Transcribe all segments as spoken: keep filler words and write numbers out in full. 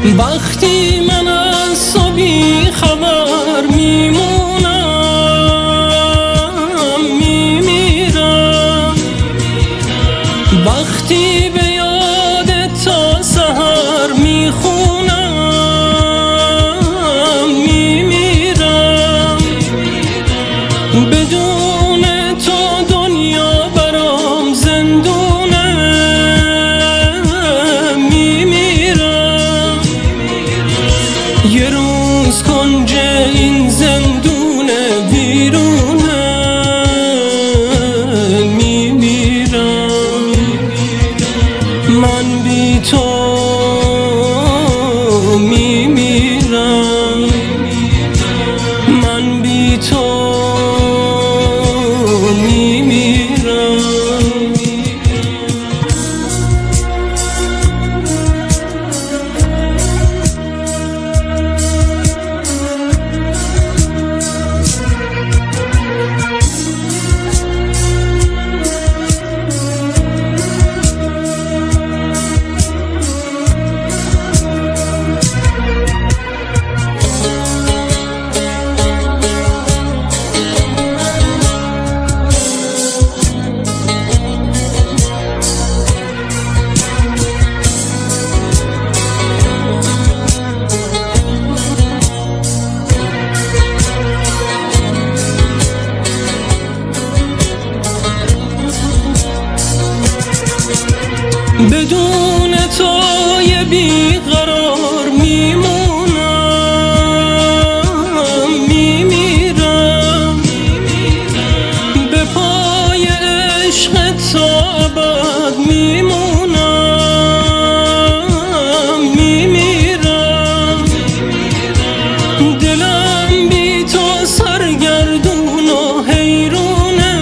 وقتی من از تو بی خبر میمونم میمیرم، وقتی به یاد تا سحر میخونم میمیرم، بدون تو دنیا برام زندونه میمیرم، یه روز کنج این زندونه ویرونه میمیرم، من بی تو میمیرم، من بی تو میمیرم. بدون تو یه بیقرار میمونم میمیرم، به پای عشق تا ابد میمونم میمیرم، دلم بی تو سرگردون و حیرونه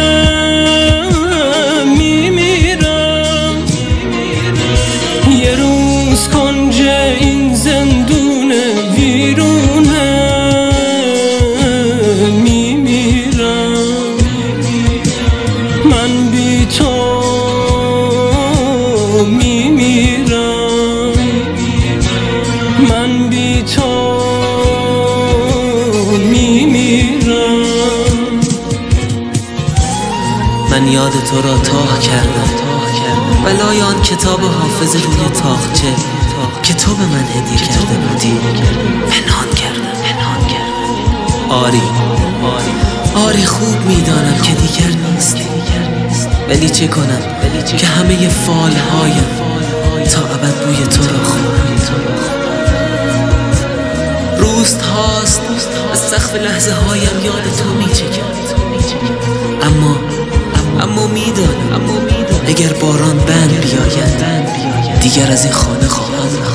میمیرم، یه روز کنج این زندونه ویرونه میمیرم، من بی تو میمیرم، من بی تو میمیرم. من یاد تو را تاه کردم ولای آن کتاب حافظ روی تاقچه که تو به من هدیه کرده بودی پنهان کردم. آری آری خوب میدانم که دیگر نیستی، ولی چه کنم که همه فالهایم تا ابد بوی تو را خواهم. روست هاست از سقف لحظه هایم یاد تو میچکم، اما اما میدانم اگر باران بند بیاید دیگر از این خانه خواهم رفت.